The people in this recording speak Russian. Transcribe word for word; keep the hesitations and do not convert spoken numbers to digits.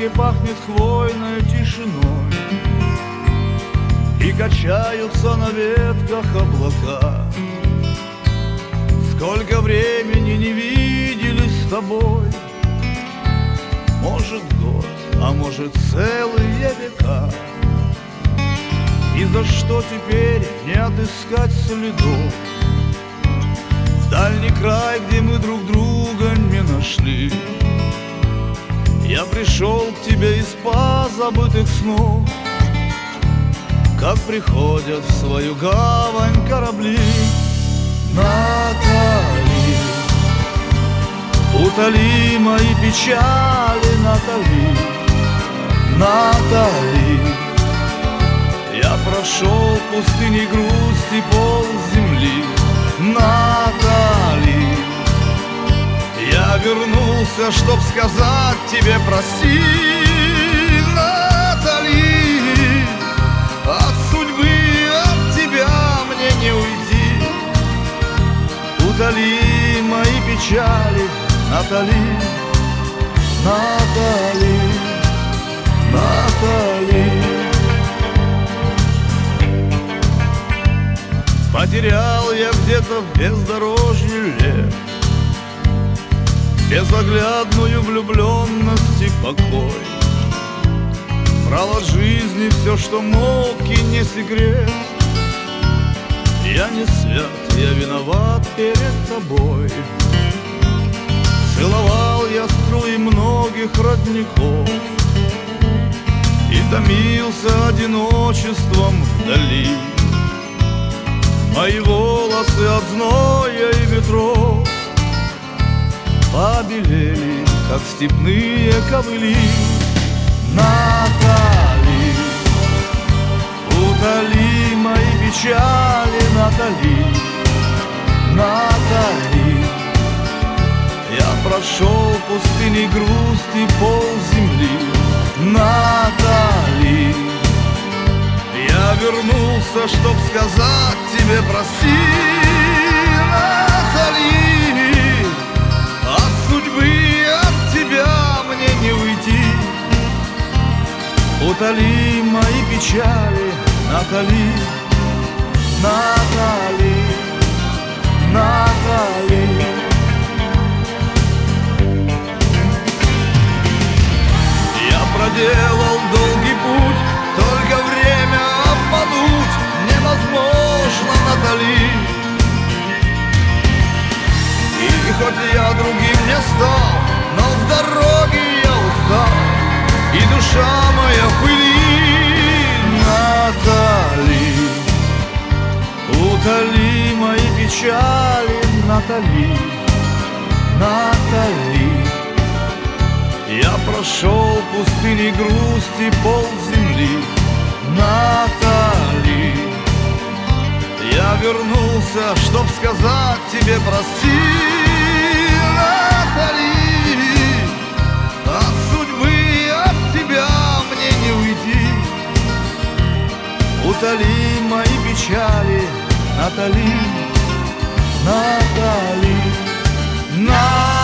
дороге пахнет хвойной тишиной, и качаются на ветках облака. Сколько времени не виделись с тобой, может год, а может целые века. И за что теперь не отыскать следов в дальний край, где мы друг друга не нашли? Я пришел к тебе из позабытых снов, как приходят в свою гавань корабли. Натали, утоли мои печали, Натали, Натали. Я прошел пустыни грусти пол земли, Натали. Я вернулся, чтоб сказать тебе прости, Натали. От судьбы, от тебя мне не уйти. Утоли мои печали, Натали, Натали, Натали. Потерял я где-то в бездорожье лет безоглядную влюбленность и покой. Брал от жизни все, что мог, и не секрет. Я не свят, я виноват перед тобой. Целовал я струи многих родников и томился одиночеством вдали. Мои волосы от зноя и ветров побелели, как степные ковыли. Натали, утоли мои печали, Натали, Натали. Я прошел пустыни грусти пол земли, Натали. Я вернулся, чтоб сказать тебе прости, Натали. От судьбы, от тебя мне не уйти. Утоли мои печали, Натали, Натали, Натали. Я проделал долгий путь, только время обмануть невозможно, Натали. И хоть я другим не стал, но в дороге я устал, и душа моя в пыли. Натали, утоли мои печали, Натали, Натали. Я прошел пустыни грусти пол земли, Натали. Я вернулся, чтоб сказать тебе прости, Натали. От судьбы, от тебя мне не уйти. Утоли мои печали, Натали, Натали, Натали.